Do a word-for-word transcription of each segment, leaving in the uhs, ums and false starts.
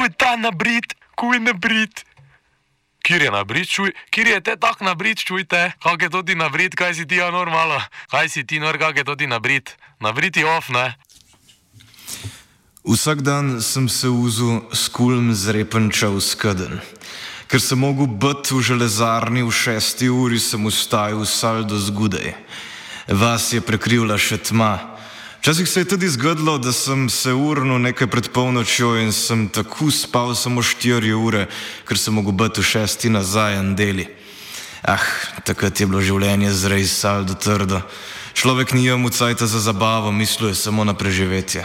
Kuj ta nabrit, kuj nabrit. Kjer je nabrit, čuj, kjer je te tak nabrit, čujte, kak je to ti nabrit, kaj si ti ja normalo, kaj si ti nor, kak je to ti nabrit, nabrit je off, ne? Vsak dan sem se vzel s kulm zrepenčal skedenj. Ker sem mogel biti v železarni v šesti uri, sem vstajal saldo zgudaj. Vas je prekrivla še tma. Včasih se je tudi zgodilo, da sem se urnil nekaj pred polnočjo in sem tako spal samo štiri ure, ker sem mogel biti v šesti nazaj en deli. Ah, takrat je bilo življenje zrej saldo trdo. Človek ni imel cajta za zabavo, mislil je samo na preživetje.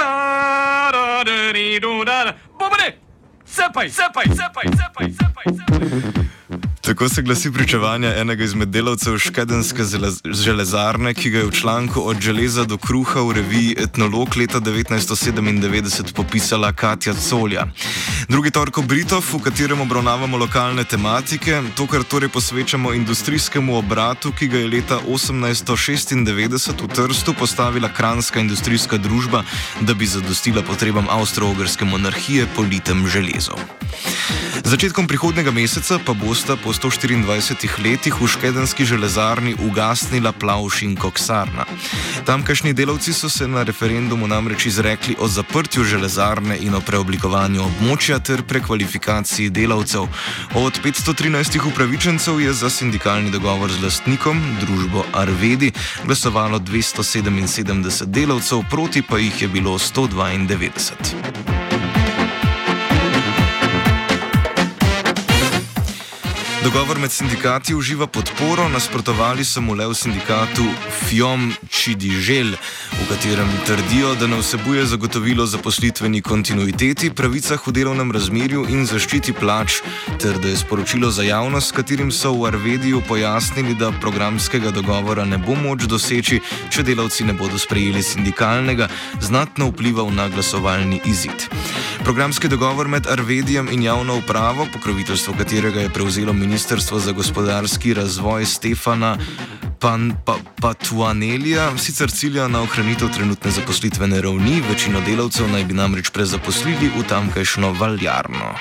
Sepaj, sepaj, sepaj, sepaj, sepaj, sepaj. Tako se glasi pričevanje enega izmed delavcev škedenske železarne, ki ga je v članku Od železa do kruha v reviji Etnolog leta devetnajststo sedemindevetdeset popisala Katja Colja. Drugi torkov Britov, v katerem obravnavamo lokalne tematike, tokrat torej posvečamo industrijskemu obratu, ki ga je leta osemnajststo šestindevetdeset v Trstu postavila kranjska industrijska družba, da bi zadostila potrebam avstro-ogrske monarhije po litem železu. Začetkom prihodnega meseca pa bosta po sto štiriindvajsetih letih v škedenski železarni ugasnila Plavž in Koksarna. Tamkajšnji delavci so se na referendumu namreč izrekli o zaprtju železarne in o preoblikovanju območja ter prekvalifikaciji delavcev. Od petsto trinajstih upravičencev je za sindikalni dogovor z lastnikom, družbo Arvedi, glasovalo dvesto sedeminsedemdeset delavcev, proti pa jih je bilo sto dvaindevetdeset. Dogovor med sindikati uživa podporo, nasprotovali so mu le v sindikatu Fjom Čidižel, v katerem trdijo, da ne vsebuje zagotovilo zaposlitveni kontinuiteti, pravicah v delovnem razmerju in zaščiti plač, ter da je sporočilo za javnost, s katerim so v Arvediju pojasnili, da programskega dogovora ne bo moč doseči, če delavci ne bodo sprejeli sindikalnega, znatno vplival na glasovalni izid. Programski dogovor med Arvedijem in javno upravo, pokroviteljstvo katerega je prevzelo Ministrstvo za gospodarski razvoj Stefana Pan, pa, Patuanelija, sicer cilja na ohranitev trenutne zaposlitvene ravni, večino delavcev naj bi namreč prezaposlili v tamkajšnjo valjarno.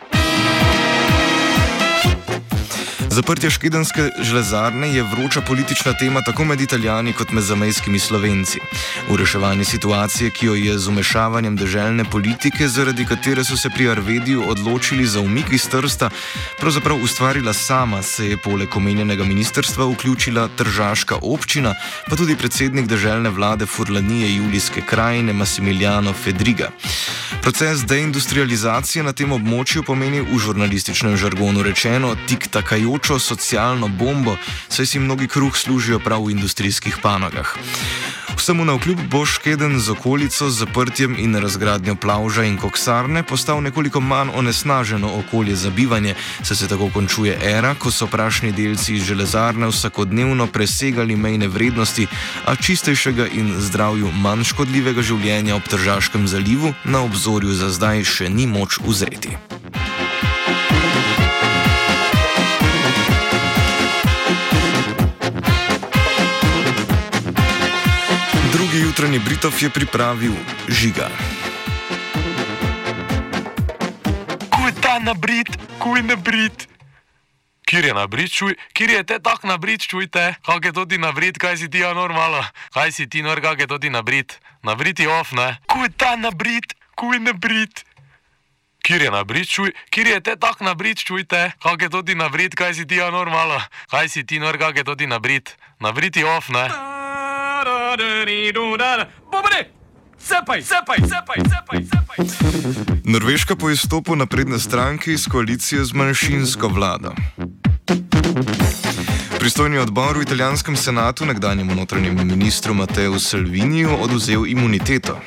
Zaprtje škedenske železarne je vroča politična tema tako med Italijani kot med zamejskimi Slovenci. V reševanje situacije, ki jo je z vmešavanjem deželne politike, zaradi katere so se pri Arvediju odločili za umik iz Trsta, pravzaprav ustvarila sama, se je poleg omenjenega ministrstva vključila tržaška občina, pa tudi predsednik deželne vlade Furlanije Julijske krajine Massimiliano Fedriga. Proces deindustrializacije na tem območju pomeni v žurnalističnem žargonu rečeno tiktakajočo socialno bombo, saj si mnogi kruh služijo prav v industrijskih panogah. Vsemu navkljub bo Škeden z okolico, z zaprtjem in razgradnjo Plavža in Koksarne postal nekoliko manj onesnaženo okolje za bivanje, saj se tako končuje era, ko so prašni delci iz železarne vsakodnevno presegali mejne vrednosti, a čistejšega in zdravju manj škodljivega življenja ob Tržaškem zalivu na obzorju za zdaj še ni moč uzreti. Drugi jutranji Britov je pripravil Žiga. Kuj ta nabrit, kuj nabrit. Kjer je nabrit, čuj, kjer je te tak nabrit, čujte, kak je to ti nabrit, kaj si ti ja normalo, kaj si ti nor, kak je to ti nabrit, nabrit je off, ne? Kuj ta nabrit, kuj nabrit. Kjer je nabrit, čuj, kjer je te tak nabrit, čujte, kak je to ti nabrit, kaj si ti ja normalo, kaj si ti nor, kak je to ti nabrit, nabrit je off, ne? Sepaj, sepaj, sepaj, sepaj, sepaj. Norveška po izstopu napredne stranke iz koalicije z manjšinsko vlado. Pristojni odbor v italijanskem senatu nekdanjemu notranjemu ministru Matteu Salviniju odvzel imuniteto.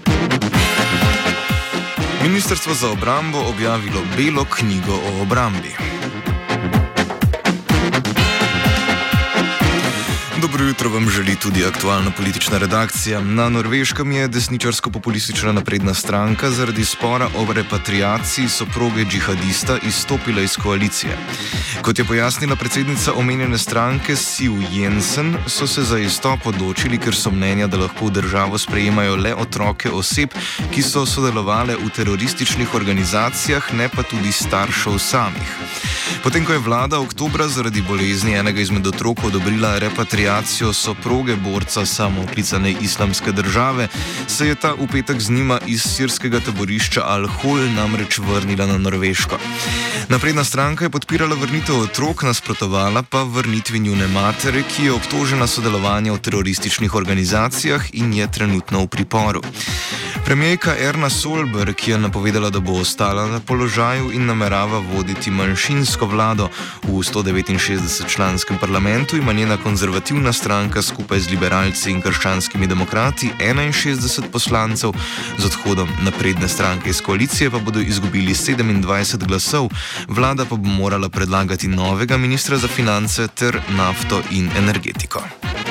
Ministrstvo za obrambo objavilo belo knjigo o obrambi. Dobro jutro vam želi tudi aktualna politična redakcija. Na Norveškem je desničarsko-populistična napredna stranka zaradi spora o repatriaciji soproge džihadista izstopila iz koalicije. Kot je pojasnila predsednica omenjene stranke Siv Jensen, so se za izstop odločili, ker so mnenja, da lahko v državo sprejemajo le otroke oseb, ki so sodelovale v terorističnih organizacijah, ne pa tudi staršev samih. Potem, ko je vlada oktobra zaradi bolezni enega izmed otrok odobrila repatriacijo soproge borca samooklicane Islamske države, se je ta v petek z njima iz sirskega taborišča Al-Hol namreč vrnila na Norveško. Napredna stranka je podpirala vrnitev otrok, nasprotovala pa vrnitvi njune matere, ki je obtožena sodelovanja v terorističnih organizacijah in je trenutno v priporu. Premijerka Erna Solberg je napovedala, da bo ostala na položaju in namerava voditi manjšinsko vlado. V sto devetinšestdesetčlanskem parlamentu ima njena konzervativna stranka skupaj z liberalci in krščanskimi demokrati enainšestdeset poslancev, z odhodom napredne stranke iz koalicije pa bodo izgubili sedemindvajset glasov, vlada pa bo morala predlagati novega ministra za finance ter nafto in energetiko.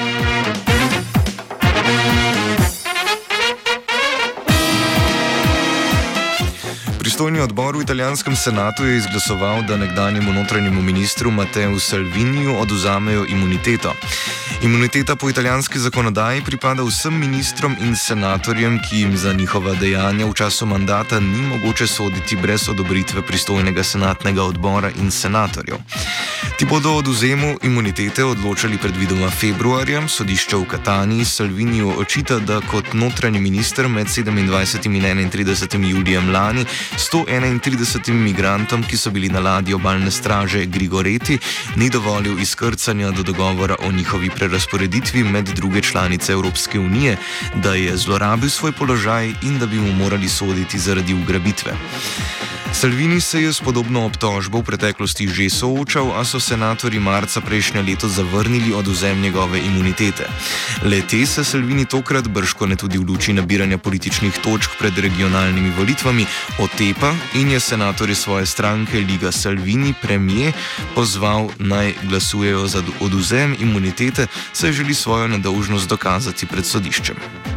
Pristojni odbor v italijanskem senatu je izglasoval, da nekdanjemu notranjemu ministru Matteu Salviniju oduzamejo imuniteto. Imuniteta po italijanski zakonodaji pripada vsem ministrom in senatorjem, ki jim za njihova dejanja v času mandata ni mogoče soditi brez odobritve pristojnega senatnega odbora in senatorjev. Ti bodo o odvzemu imunitete odločali predvidoma februarja. Sodišče v Kataniji Salviniju očita, da kot notranji minister med sedemindvajsetim in enaintridesetim julijem lani sto enaintridesetim migrantom, ki so bili na ladji obalne straže Grigoreti, ni dovolil izkrcanja do dogovora o njihovi prerazporeditvi med druge članice Evropske unije, da je zlorabil svoj položaj in da bi mu morali soditi zaradi ugrabitve. Salvini se je s podobno obtožbo v preteklosti že soočal, a so senatorji marca prejšnje leto zavrnili odvzem njegove imunitete. Le te se Salvini tokrat, bržkone tudi v luči nabiranja političnih točk pred regionalnimi volitvami, otepa in je senatorje svoje stranke Liga Salvini premijer pozval naj glasujejo za odvzem imunitete, saj želi svojo nedolžnost dokazati pred sodiščem.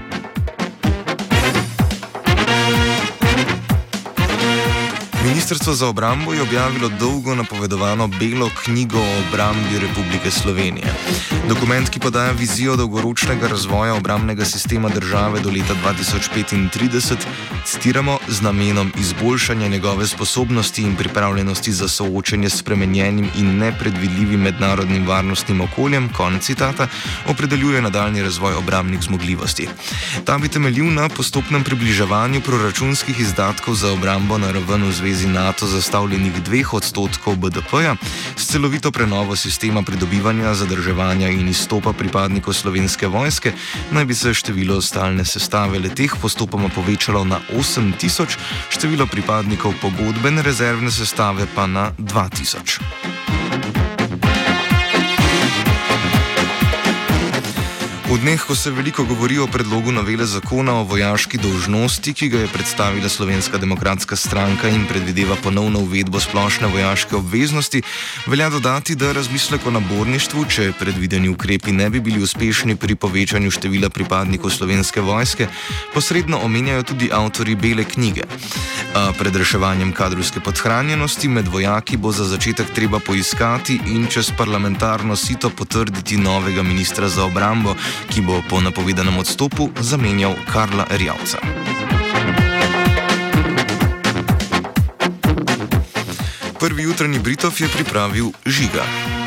Ministrstvo za obrambo je objavilo dolgo napovedovano Belo knjigo o obrambi Republike Slovenije. Dokument, ki podaja vizijo dolgoročnega razvoja obrambnega sistema države do leta dva tisoč petintrideset, citiramo, z namenom izboljšanja njegove sposobnosti in pripravljenosti za soočenje s spremenjenim in nepredvidljivim mednarodnim varnostnim okoljem, konec citata, opredeljuje nadaljnji razvoj obrambnih zmogljivosti. Ta bi temeljil na postopnem približevanju proračunskih izdatkov za obrambo na raven v zvezi NATO zastavljenih dveh odstotkov B D P-ja, s celovito prenovo sistema pridobivanja, zadrževanja in izstopa pripadnikov Slovenske vojske, naj bi se število stalne sestave le-teh postopoma povečalo na osem tisoč, število pripadnikov pogodbene rezervne sestave pa na dva tisoč. V dneh, ko se veliko govori o predlogu novele zakona o vojaški dolžnosti, ki ga je predstavila Slovenska demokratska stranka in predvideva ponovno uvedbo splošne vojaške obveznosti, velja dodati, da razmislek o naborništvu, če predvideni ukrepi ne bi bili uspešni pri povečanju števila pripadnikov Slovenske vojske, posredno omenjajo tudi avtorji Bele knjige. A pred reševanjem kadrovske podhranjenosti med vojaki bo za začetek treba poiskati in čez parlamentarno sito potrditi novega ministra za obrambo, ki bo po napovedanem odstopu zamenjal Karla Erjavca. Prvi jutranji Britov je pripravil Žiga.